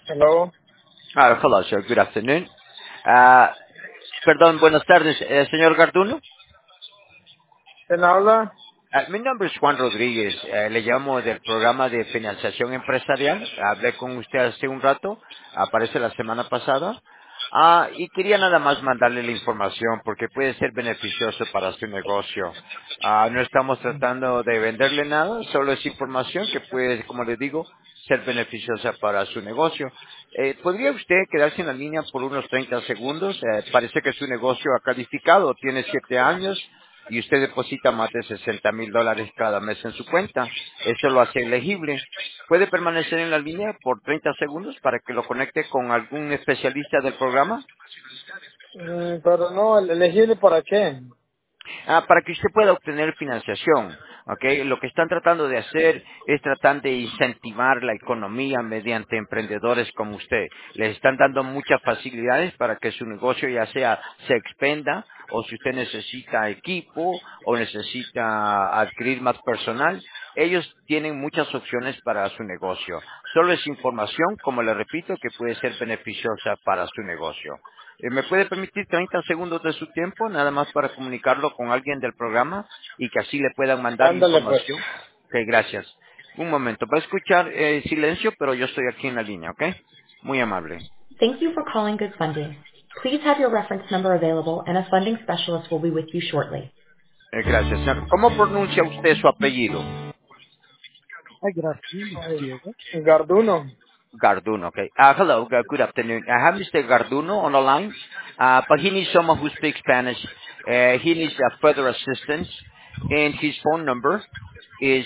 Hello, Hello, sir. Good afternoon. Ah, Perdón, buenas tardes, señor Garduno. ¿quién habla? Mi nombre es Juan Rodríguez. Le llamo del programa de financiación empresarial. Hablé con usted hace un rato. Aparece la semana pasada. Y quería nada más mandarle la información porque puede ser beneficioso para su negocio. No estamos tratando de venderle nada, solo es información que puede, como le digo, ser beneficiosa para su negocio. ¿Podría usted quedarse en la línea por unos 30 segundos? Parece que su negocio ha calificado, tiene 7 años y usted deposita más de $60,000 cada mes en su cuenta. Eso lo hace elegible. ¿Puede permanecer en la línea por 30 segundos para que lo conecte con algún especialista del programa? Pero no, elegible para qué. Para que usted pueda obtener financiación. ¿Ok? Lo que están tratando de hacer es tratar de incentivar la economía mediante emprendedores como usted. Les están dando muchas facilidades para que su negocio ya sea se expenda o si usted necesita equipo o necesita adquirir más personal. Ellos tienen muchas opciones para su negocio. Solo es información, como le repito, que puede ser beneficiosa para su negocio. ¿Me puede permitir 30 segundos de su tiempo, nada más para comunicarlo con alguien del programa y que así le puedan mandar Ándale pues. información? Ok, gracias. Un momento, va a escuchar silencio, pero yo estoy aquí en la línea, ¿ok? Muy amable. Thank you for calling Good Funding. Please have your reference number available and a funding specialist will be with you shortly. Gracias, señor. ¿Cómo pronuncia usted su apellido? Hi, good afternoon. This is Diego. Garduno. Garduno, okay. Hello, good afternoon. I have Mr. Garduno on the line, but he needs someone who speaks Spanish. He needs further assistance, and his phone number is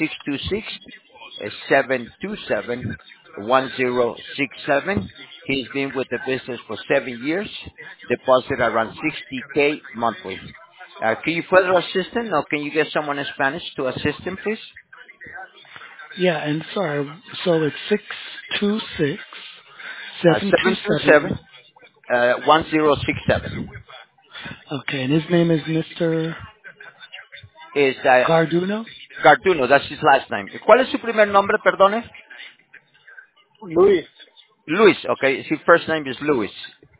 626-727-1067. He's been with the business for 7 years, deposit around 60K monthly. Can you further assist him, or can you get someone in Spanish to assist him, please? Yeah, and sorry, so it's 626 727. 727 1067 Okay, and his name is Mr. is Garduno? Garduno, that's his last name. ¿Cuál es su primer nombre, perdone? Luis. Luis, okay. His first name is Luis.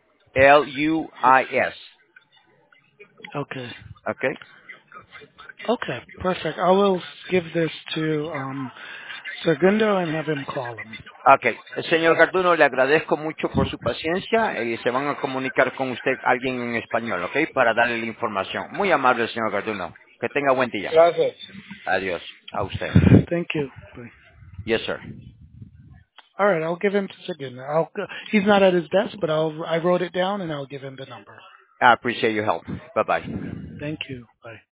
Luis, Okay. okay. Okay, perfect. I will give this to Segundo and have him call him. Okay. Señor Garduno, le agradezco mucho por su paciencia y se van a comunicar con usted alguien en español, okay, para darle la información. Muy amable, señor Garduno. Que tenga buen día. Gracias. Adiós. A usted. Thank you. Bye. Yes, sir. All right, I'll give him to Segundo. He's not at his desk, but I wrote it down and I'll give him the number. I appreciate your help. Bye-bye. Thank you. Bye.